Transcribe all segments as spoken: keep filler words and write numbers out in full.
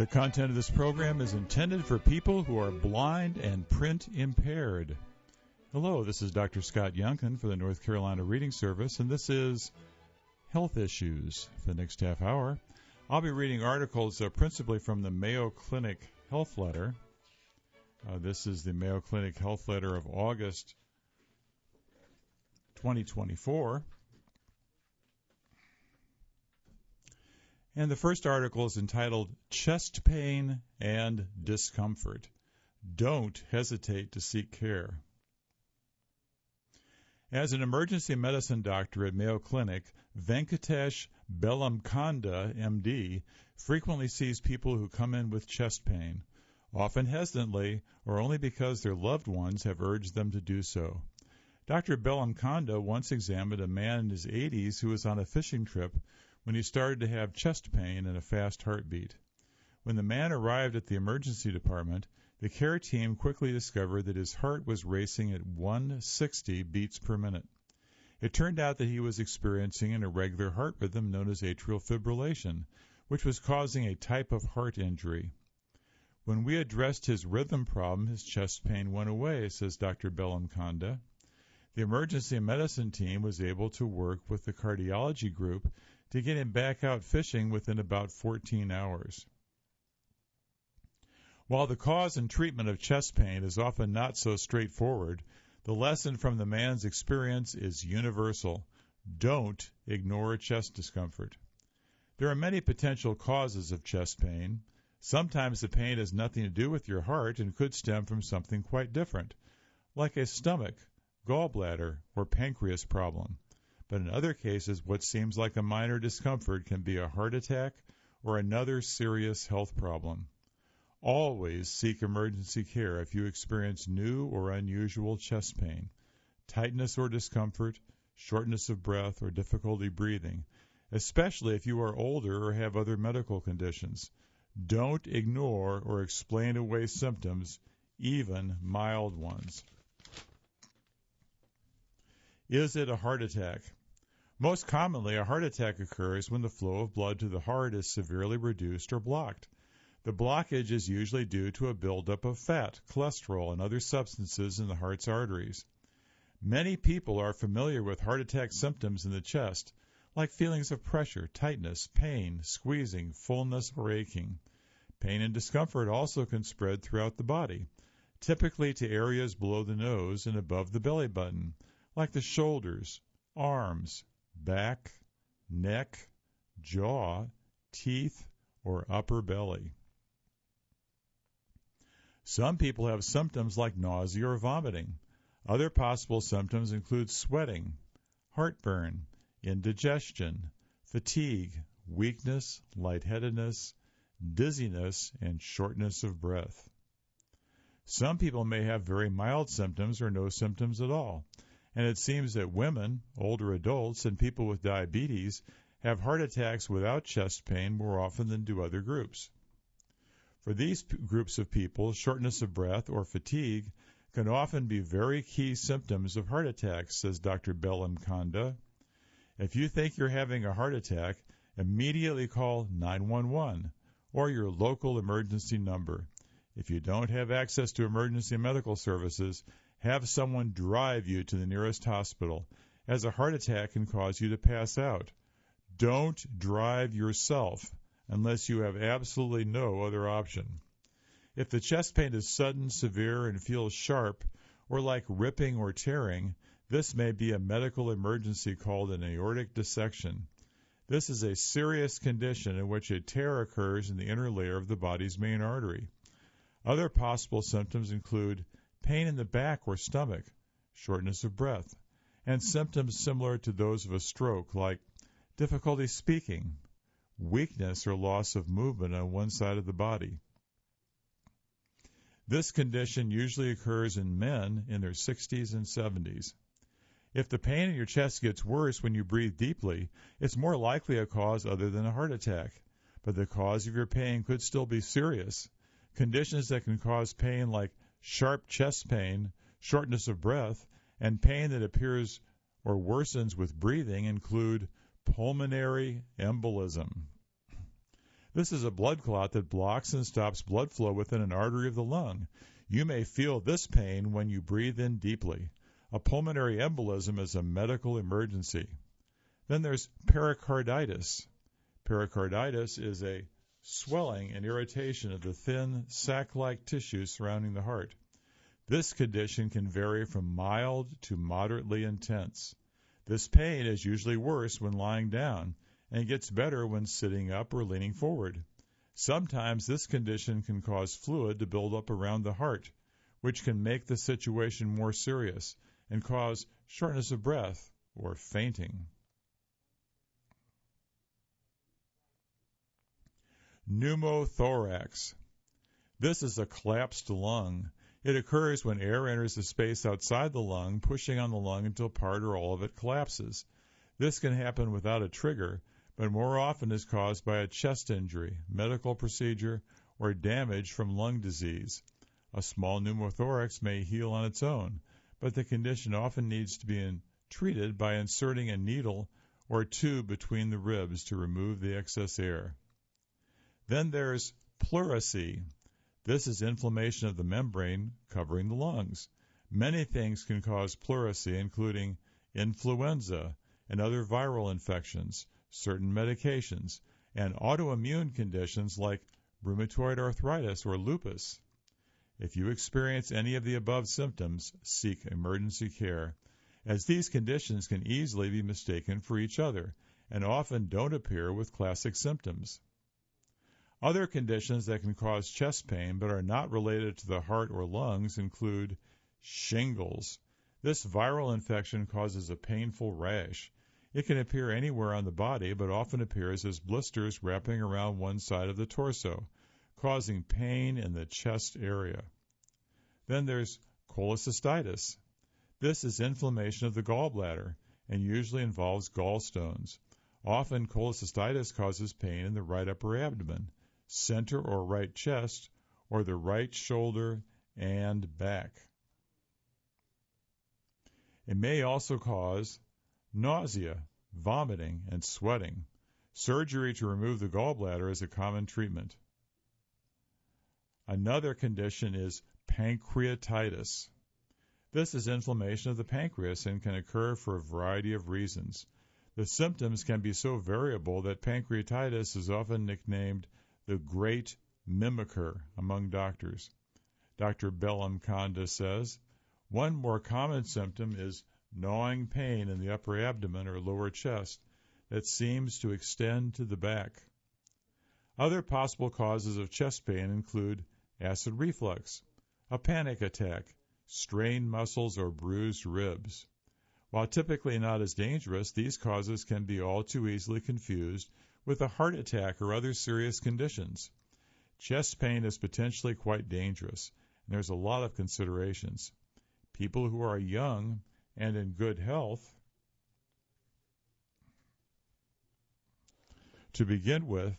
The content of this program is intended for people who are blind and print impaired. Hello, this is Doctor Scott Youngkin for the North Carolina Reading Service, and this is Health Issues. For the next half hour, I'll be reading articles uh, principally from the Mayo Clinic Health Letter. Uh, this is the Mayo Clinic Health Letter of August twenty twenty-four. And the first article is entitled Chest Pain and Discomfort. Don't hesitate to seek care. As an emergency medicine doctor at Mayo Clinic, Venkatesh Bellamkonda, M D, frequently sees people who come in with chest pain, often hesitantly or only because their loved ones have urged them to do so. Doctor Bellamkonda once examined a man in his eighties who was on a fishing trip when he started to have chest pain and a fast heartbeat. When the man arrived at the emergency department, the care team quickly discovered that his heart was racing at one hundred sixty beats per minute. It turned out that he was experiencing an irregular heart rhythm known as atrial fibrillation, which was causing a type of heart injury. When we addressed his rhythm problem, his chest pain went away, says Doctor Bellamkonda. The emergency medicine team was able to work with the cardiology group to get him back out fishing within about fourteen hours. While the cause and treatment of chest pain is often not so straightforward, the lesson from the man's experience is universal. Don't ignore chest discomfort. There are many potential causes of chest pain. Sometimes the pain has nothing to do with your heart and could stem from something quite different, like a stomach, gallbladder, or pancreas problem. But in other cases, what seems like a minor discomfort can be a heart attack or another serious health problem. Always seek emergency care if you experience new or unusual chest pain, tightness or discomfort, shortness of breath, or difficulty breathing, especially if you are older or have other medical conditions. Don't ignore or explain away symptoms, even mild ones. Is it a heart attack? Most commonly, a heart attack occurs when the flow of blood to the heart is severely reduced or blocked. The blockage is usually due to a buildup of fat, cholesterol, and other substances in the heart's arteries. Many people are familiar with heart attack symptoms in the chest, like feelings of pressure, tightness, pain, squeezing, fullness, or aching. Pain and discomfort also can spread throughout the body, typically to areas below the nose and above the belly button, like the shoulders, arms, back, neck, jaw, teeth, or upper belly. Some people have symptoms like nausea or vomiting. Other possible symptoms include sweating, heartburn, indigestion, fatigue, weakness, lightheadedness, dizziness, and shortness of breath. Some people may have very mild symptoms or no symptoms at all. And it seems that women, older adults, and people with diabetes have heart attacks without chest pain more often than do other groups. For these p- groups of people, shortness of breath or fatigue can often be very key symptoms of heart attacks, says Doctor Bellamkonda. If you think you're having a heart attack, immediately call nine one one or your local emergency number. If you don't have access to emergency medical services, have someone drive you to the nearest hospital, as a heart attack can cause you to pass out. Don't drive yourself unless you have absolutely no other option. If the chest pain is sudden, severe, and feels sharp, or like ripping or tearing, this may be a medical emergency called an aortic dissection. This is a serious condition in which a tear occurs in the inner layer of the body's main artery. Other possible symptoms include pain in the back or stomach, shortness of breath, and symptoms similar to those of a stroke like difficulty speaking, weakness or loss of movement on one side of the body. This condition usually occurs in men in their sixties and seventies. If the pain in your chest gets worse when you breathe deeply, it's more likely a cause other than a heart attack, but the cause of your pain could still be serious. Conditions that can cause pain like sharp chest pain, shortness of breath, and pain that appears or worsens with breathing include pulmonary embolism. This is a blood clot that blocks and stops blood flow within an artery of the lung. You may feel this pain when you breathe in deeply. A pulmonary embolism is a medical emergency. Then there's pericarditis. Pericarditis is a swelling and irritation of the thin, sac-like tissue surrounding the heart. This condition can vary from mild to moderately intense. This pain is usually worse when lying down and gets better when sitting up or leaning forward. Sometimes this condition can cause fluid to build up around the heart, which can make the situation more serious and cause shortness of breath or fainting. Pneumothorax. This is a collapsed lung. It occurs when air enters the space outside the lung, pushing on the lung until part or all of it collapses. This can happen without a trigger, but more often is caused by a chest injury, medical procedure, or damage from lung disease. A small pneumothorax may heal on its own, but the condition often needs to be in, treated by inserting a needle or tube between the ribs to remove the excess air. Then there's pleurisy. This is inflammation of the membrane covering the lungs. Many things can cause pleurisy, including influenza and other viral infections, certain medications, and autoimmune conditions like rheumatoid arthritis or lupus. If you experience any of the above symptoms, seek emergency care, as these conditions can easily be mistaken for each other and often don't appear with classic symptoms. Other conditions that can cause chest pain but are not related to the heart or lungs include shingles. This viral infection causes a painful rash. It can appear anywhere on the body but often appears as blisters wrapping around one side of the torso, causing pain in the chest area. Then there's cholecystitis. This is inflammation of the gallbladder and usually involves gallstones. Often cholecystitis causes pain in the right upper abdomen, center or right chest, or the right shoulder and back. It may also cause nausea, vomiting, and sweating. Surgery to remove the gallbladder is a common treatment. Another condition is pancreatitis. This is inflammation of the pancreas and can occur for a variety of reasons. The symptoms can be so variable that pancreatitis is often nicknamed the great mimicker among doctors. Doctor Bellamconda says, one more common symptom is gnawing pain in the upper abdomen or lower chest that seems to extend to the back. Other possible causes of chest pain include acid reflux, a panic attack, strained muscles, or bruised ribs. While typically not as dangerous, these causes can be all too easily confused with a heart attack or other serious conditions. Chest pain is potentially quite dangerous, and there's a lot of considerations. People who are young and in good health, to begin with,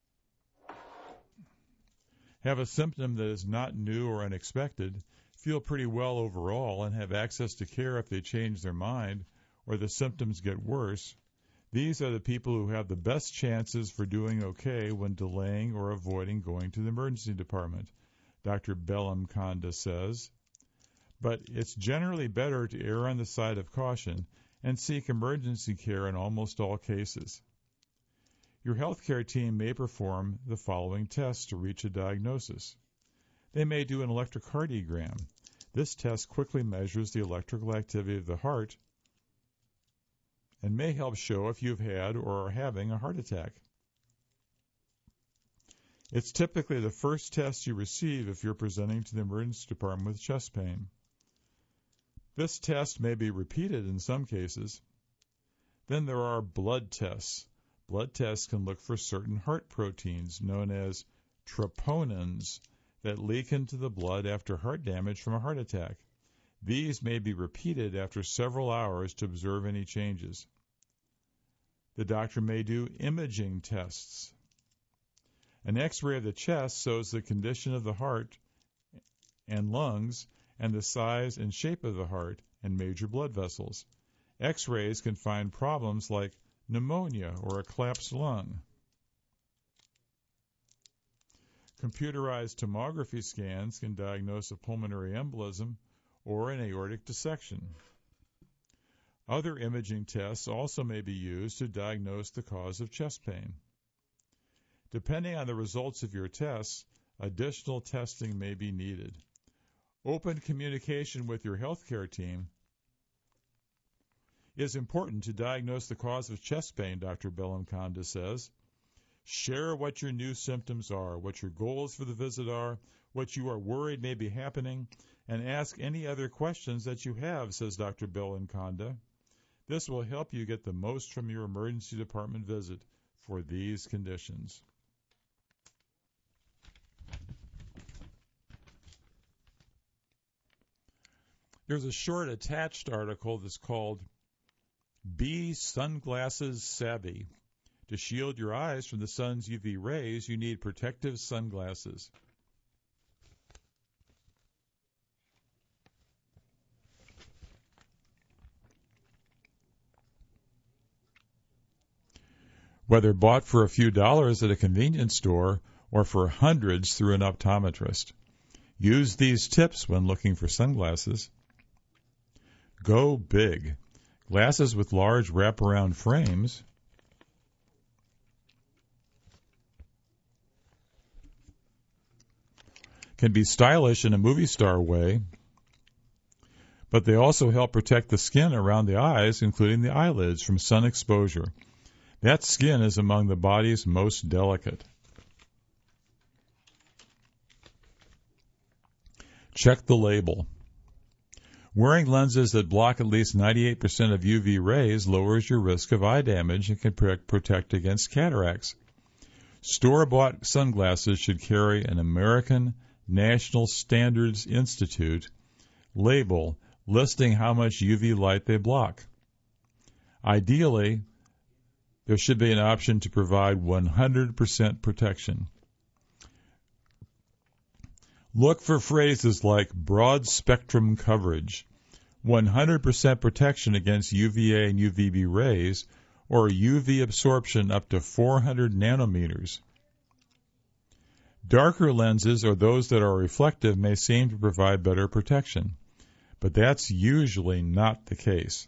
have a symptom that is not new or unexpected, feel pretty well overall, and have access to care if they change their mind or the symptoms get worse. These are the people who have the best chances for doing okay when delaying or avoiding going to the emergency department, Doctor Bellamconda says. But it's generally better to err on the side of caution and seek emergency care in almost all cases. Your healthcare team may perform the following tests to reach a diagnosis. They may do an electrocardiogram. This test quickly measures the electrical activity of the heart and may help show if you've had or are having a heart attack. It's typically the first test you receive if you're presenting to the emergency department with chest pain. This test may be repeated in some cases. Then there are blood tests. Blood tests can look for certain heart proteins known as troponins that leak into the blood after heart damage from a heart attack. These may be repeated after several hours to observe any changes. The doctor may do imaging tests. An X-ray of the chest shows the condition of the heart and lungs and the size and shape of the heart and major blood vessels. X-rays can find problems like pneumonia or a collapsed lung. Computerized tomography scans can diagnose a pulmonary embolism or an aortic dissection. Other imaging tests also may be used to diagnose the cause of chest pain. Depending on the results of your tests, additional testing may be needed. Open communication with your healthcare team is important to diagnose the cause of chest pain, Doctor Bellanconda says. Share what your new symptoms are, what your goals for the visit are, what you are worried may be happening, and ask any other questions that you have, says Doctor Bellanconda. This will help you get the most from your emergency department visit for these conditions. There's a short attached article that's called Be Sunglasses Savvy. To shield your eyes from the sun's U V rays, you need protective sunglasses. Whether bought for a few dollars at a convenience store or for hundreds through an optometrist. Use these tips when looking for sunglasses. Go big. Glasses with large wraparound frames can be stylish in a movie star way, but they also help protect the skin around the eyes, including the eyelids, from sun exposure. That skin is among the body's most delicate. Check the label. Wearing lenses that block at least ninety-eight percent of U V rays lowers your risk of eye damage and can protect against cataracts. Store-bought sunglasses should carry an American National Standards Institute label listing how much U V light they block. Ideally, there should be an option to provide one hundred percent protection. Look for phrases like broad spectrum coverage, one hundred percent protection against U V A and U V B rays, or U V absorption up to four hundred nanometers. Darker lenses or those that are reflective may seem to provide better protection, but that's usually not the case.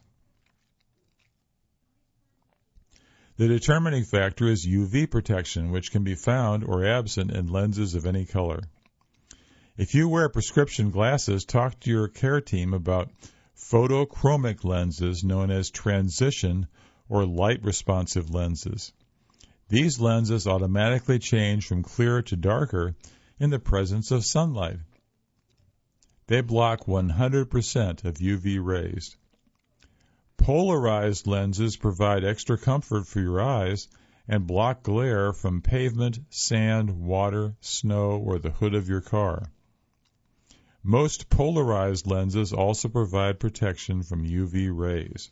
The determining factor is U V protection, which can be found or absent in lenses of any color. If you wear prescription glasses, talk to your care team about photochromic lenses known as transition or light-responsive lenses. These lenses automatically change from clear to darker in the presence of sunlight. They block one hundred percent of U V rays. Polarized lenses provide extra comfort for your eyes and block glare from pavement, sand, water, snow, or the hood of your car. Most polarized lenses also provide protection from U V rays.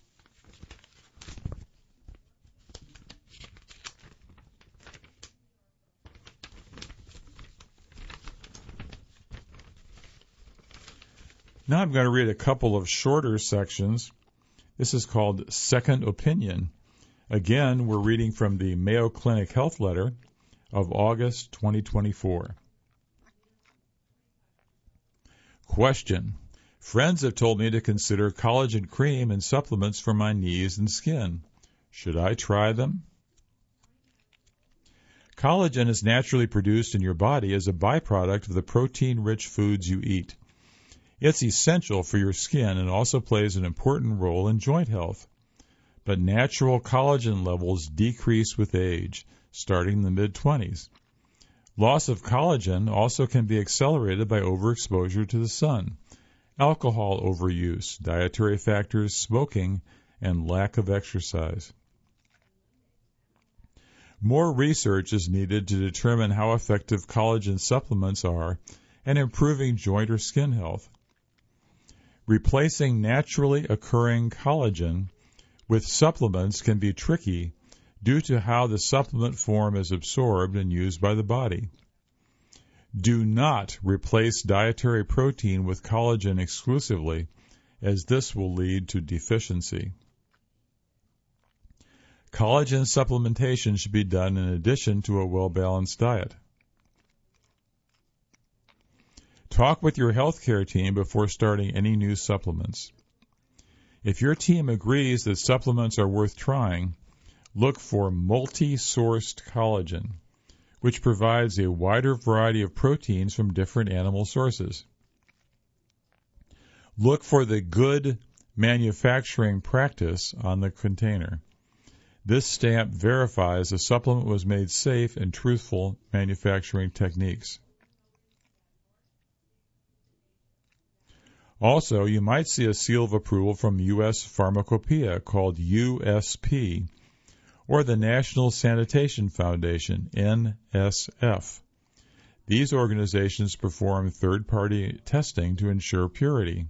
Now I'm going to read a couple of shorter sections. This is called Second Opinion. Again, we're reading from the Mayo Clinic Health Letter of August twenty twenty-four. Question. Friends have told me to consider collagen cream and supplements for my knees and skin. Should I try them? Collagen is naturally produced in your body as a byproduct of the protein-rich foods you eat. It's essential for your skin and also plays an important role in joint health. But natural collagen levels decrease with age, starting in the mid-twenties. Loss of collagen also can be accelerated by overexposure to the sun, alcohol overuse, dietary factors, smoking, and lack of exercise. More research is needed to determine how effective collagen supplements are in improving joint or skin health. Replacing naturally occurring collagen with supplements can be tricky due to how the supplement form is absorbed and used by the body. Do not replace dietary protein with collagen exclusively, as this will lead to deficiency. Collagen supplementation should be done in addition to a well-balanced diet. Talk with your healthcare team before starting any new supplements. If your team agrees that supplements are worth trying, look for multi-sourced collagen, which provides a wider variety of proteins from different animal sources. Look for the good manufacturing practice on the container. This stamp verifies the supplement was made safe and truthful manufacturing techniques. Also, you might see a seal of approval from U S Pharmacopoeia called U S P, or the National Sanitation Foundation, N S F. These organizations perform third-party testing to ensure purity.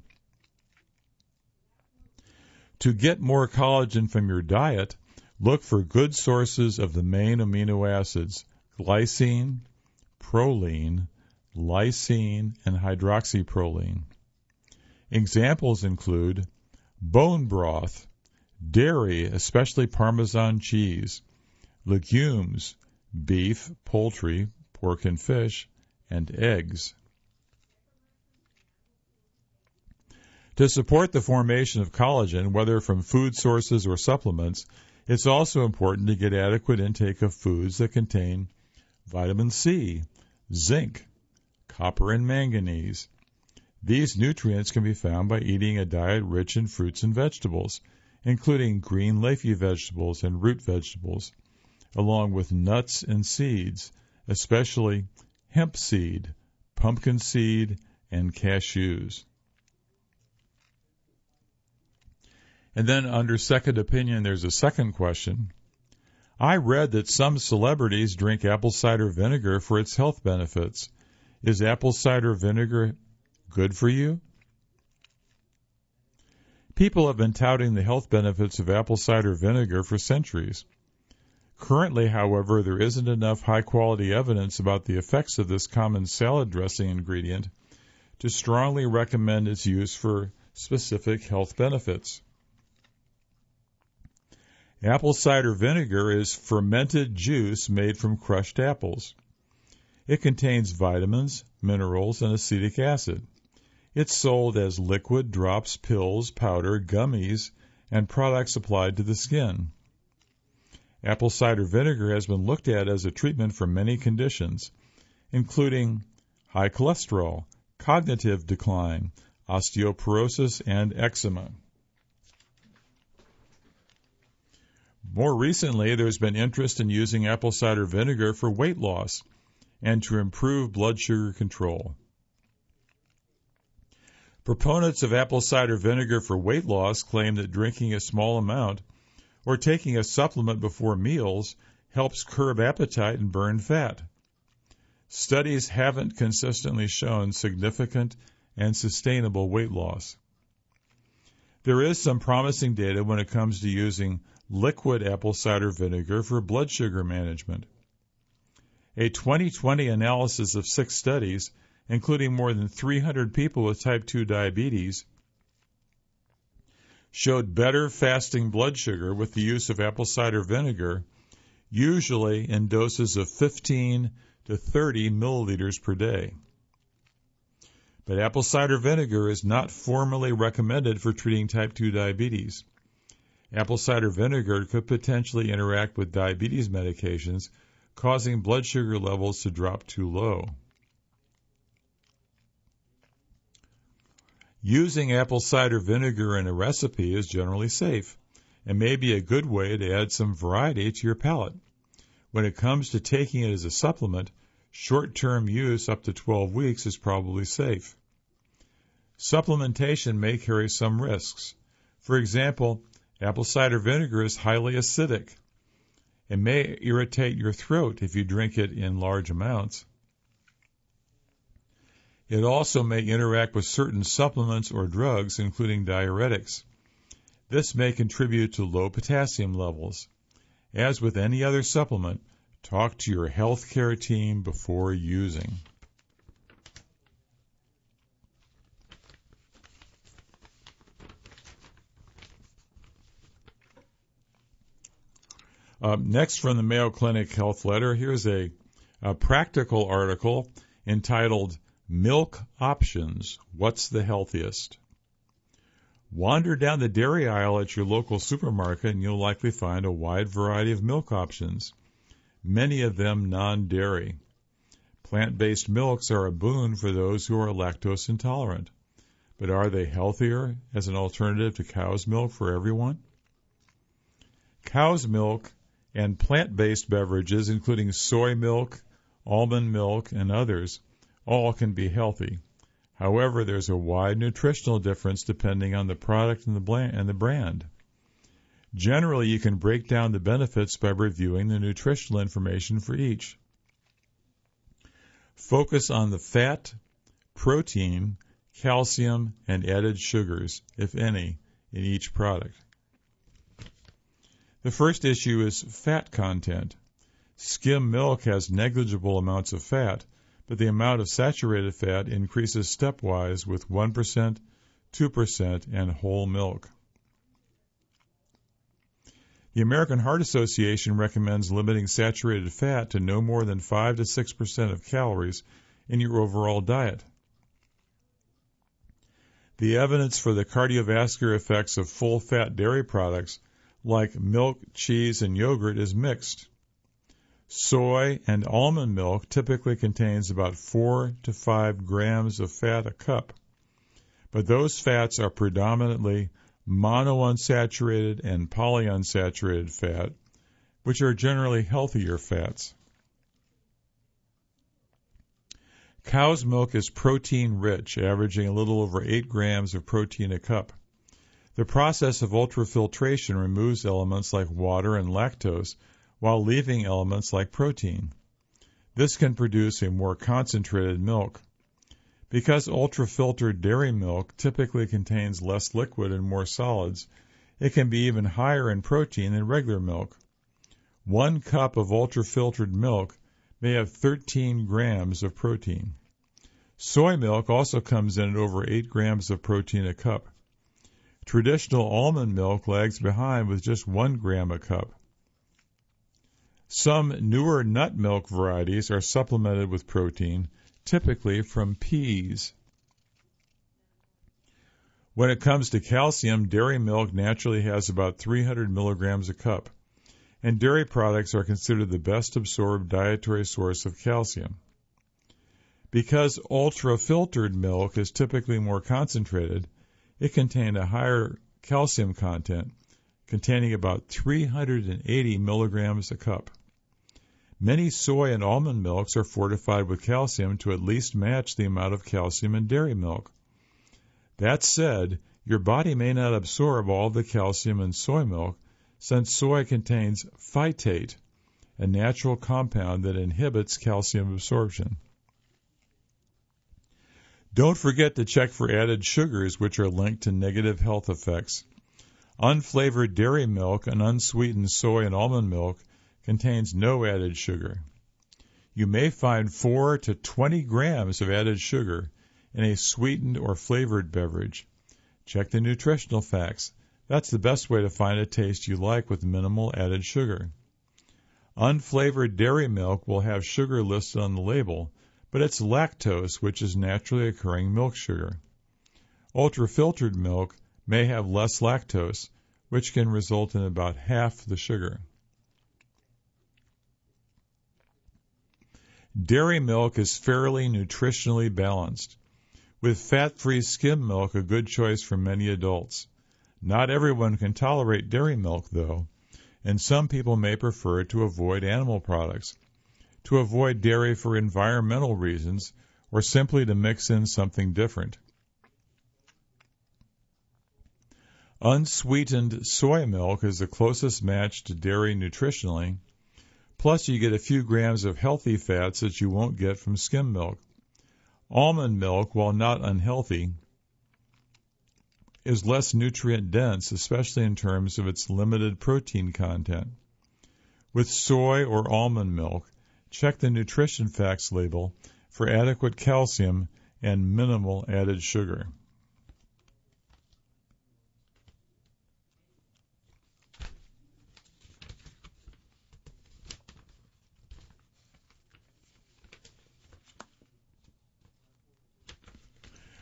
To get more collagen from your diet, look for good sources of the main amino acids, glycine, proline, lysine, and hydroxyproline. Examples include bone broth, dairy, especially Parmesan cheese, legumes, beef, poultry, pork and fish, and eggs. To support the formation of collagen, whether from food sources or supplements, it's also important to get adequate intake of foods that contain vitamin C, zinc, copper, and manganese. These nutrients can be found by eating a diet rich in fruits and vegetables, including green leafy vegetables and root vegetables, along with nuts and seeds, especially hemp seed, pumpkin seed, and cashews. And then under second opinion, there's a second question. I read that some celebrities drink apple cider vinegar for its health benefits. Is apple cider vinegar good for you? People have been touting the health benefits of apple cider vinegar for centuries. Currently, however, there isn't enough high-quality evidence about the effects of this common salad dressing ingredient to strongly recommend its use for specific health benefits. Apple cider vinegar is fermented juice made from crushed apples. It contains vitamins, minerals, and acetic acid. It's sold as liquid, drops, pills, powder, gummies, and products applied to the skin. Apple cider vinegar has been looked at as a treatment for many conditions, including high cholesterol, cognitive decline, osteoporosis, and eczema. More recently, there's been interest in using apple cider vinegar for weight loss and to improve blood sugar control. Proponents of apple cider vinegar for weight loss claim that drinking a small amount or taking a supplement before meals helps curb appetite and burn fat. Studies haven't consistently shown significant and sustainable weight loss. There is some promising data when it comes to using liquid apple cider vinegar for blood sugar management. A twenty twenty analysis of six studies, including more than three hundred people with type two diabetes, showed better fasting blood sugar with the use of apple cider vinegar, usually in doses of fifteen to thirty milliliters per day. But apple cider vinegar is not formally recommended for treating type two diabetes. Apple cider vinegar could potentially interact with diabetes medications, causing blood sugar levels to drop too low. Using apple cider vinegar in a recipe is generally safe and may be a good way to add some variety to your palate. When it comes to taking it as a supplement, short-term use up to twelve weeks is probably safe. Supplementation may carry some risks. For example, apple cider vinegar is highly acidic. It may irritate your throat if you drink it in large amounts. It also may interact with certain supplements or drugs, including diuretics. This may contribute to low potassium levels. As with any other supplement, talk to your healthcare team before using. Uh, next, from the Mayo Clinic Health Letter, here's a, a practical article entitled Milk options. What's the healthiest? Wander down the dairy aisle at your local supermarket and you'll likely find a wide variety of milk options, many of them non-dairy. Plant-based milks are a boon for those who are lactose intolerant. But are they healthier as an alternative to cow's milk for everyone? Cow's milk and plant-based beverages, including soy milk, almond milk, and others, all can be healthy. However, there's a wide nutritional difference depending on the product and the, and the brand. Generally, you can break down the benefits by reviewing the nutritional information for each. Focus on the fat, protein, calcium, and added sugars, if any, in each product. The first issue is fat content. Skim milk has negligible amounts of fat, but the amount of saturated fat increases stepwise with one percent, two percent, and whole milk. The American Heart Association recommends limiting saturated fat to no more than five to six percent of calories in your overall diet. The evidence for the cardiovascular effects of full-fat dairy products like milk, cheese, and yogurt is mixed. Soy and almond milk typically contains about four to five grams of fat a cup, but those fats are predominantly monounsaturated and polyunsaturated fat, which are generally healthier fats. Cow's milk is protein-rich, averaging a little over eight grams of protein a cup. The process of ultrafiltration removes elements like water and lactose while leaving elements like protein. This can produce a more concentrated milk. Because ultrafiltered dairy milk typically contains less liquid and more solids, it can be even higher in protein than regular milk. One cup of ultrafiltered milk may have thirteen grams of protein. Soy milk also comes in at over eight grams of protein a cup. Traditional almond milk lags behind with just one gram a cup. Some newer nut milk varieties are supplemented with protein, typically from peas. When it comes to calcium, dairy milk naturally has about three hundred milligrams a cup, and dairy products are considered the best absorbed dietary source of calcium. Because ultra-filtered milk is typically more concentrated, it contains a higher calcium content, containing about three hundred eighty milligrams a cup. Many soy and almond milks are fortified with calcium to at least match the amount of calcium in dairy milk. That said, your body may not absorb all the calcium in soy milk, since soy contains phytate, a natural compound that inhibits calcium absorption. Don't forget to check for added sugars, which are linked to negative health effects. Unflavored dairy milk and unsweetened soy and almond milk contains no added sugar. You may find four to twenty grams of added sugar in a sweetened or flavored beverage. Check the nutritional facts. That's the best way to find a taste you like with minimal added sugar. Unflavored dairy milk will have sugar listed on the label, but it's lactose, which is naturally occurring milk sugar. Ultra-filtered milk may have less lactose, which can result in about half the sugar. Dairy milk is fairly nutritionally balanced, with fat-free skim milk a good choice for many adults. Not everyone can tolerate dairy milk, though, and some people may prefer to avoid animal products, to avoid dairy for environmental reasons, or simply to mix in something different. Unsweetened soy milk is the closest match to dairy nutritionally, plus you get a few grams of healthy fats that you won't get from skim milk. Almond milk, while not unhealthy, is less nutrient-dense, especially in terms of its limited protein content. With soy or almond milk, check the nutrition facts label for adequate calcium and minimal added sugar.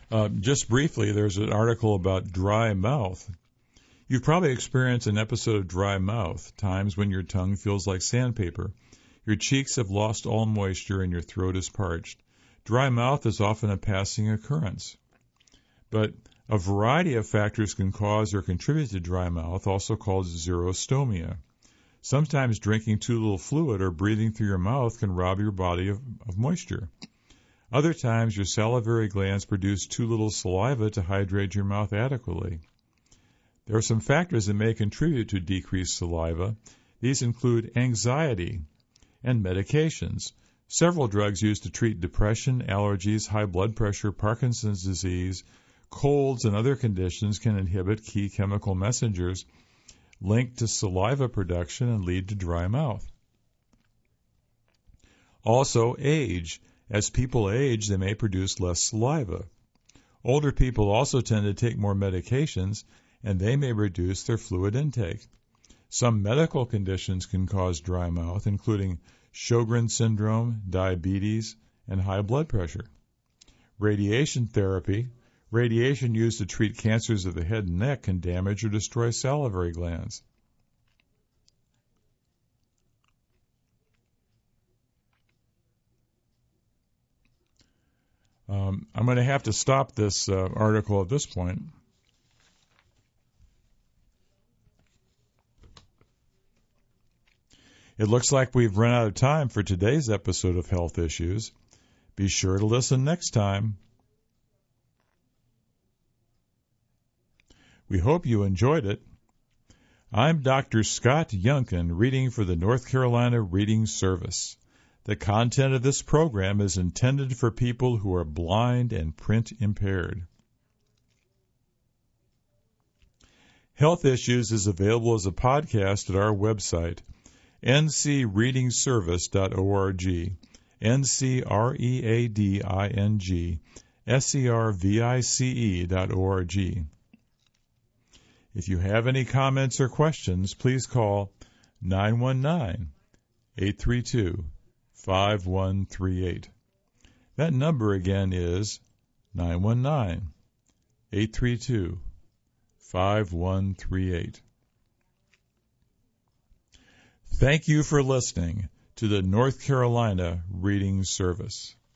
Uh, just briefly, there's an article about dry mouth. You've probably experienced an episode of dry mouth, times when your tongue feels like sandpaper, your cheeks have lost all moisture, and your throat is parched. Dry mouth is often a passing occurrence. But a variety of factors can cause or contribute to dry mouth, also called xerostomia. Sometimes drinking too little fluid or breathing through your mouth can rob your body of, of moisture. Other times, your salivary glands produce too little saliva to hydrate your mouth adequately. There are some factors that may contribute to decreased saliva. These include anxiety and medications. Several drugs used to treat depression, allergies, high blood pressure, Parkinson's disease, colds, and other conditions can inhibit key chemical messengers linked to saliva production and lead to dry mouth. Also, age. As people age, they may produce less saliva. Older people also tend to take more medications, and they may reduce their fluid intake. Some medical conditions can cause dry mouth, including Sjogren's syndrome, diabetes, and high blood pressure. Radiation therapy. Radiation used to treat cancers of the head and neck can damage or destroy salivary glands. Um, I'm going to have to stop this uh, article at this point. It looks like we've run out of time for today's episode of Health Issues. Be sure to listen next time. We hope you enjoyed it. I'm Doctor Scott Yunkin, reading for the North Carolina Reading Service. The content of this program is intended for people who are blind and print impaired. Health Issues is available as a podcast at our website, n c reading service dot org, N C R E A D I N G S E R V I C E dot org. If you have any comments or questions, please call nine one nine, eight three two, five one three eight. That number again is nine one nine, eight three two, five one three eight. Thank you for listening to the North Carolina Reading Service.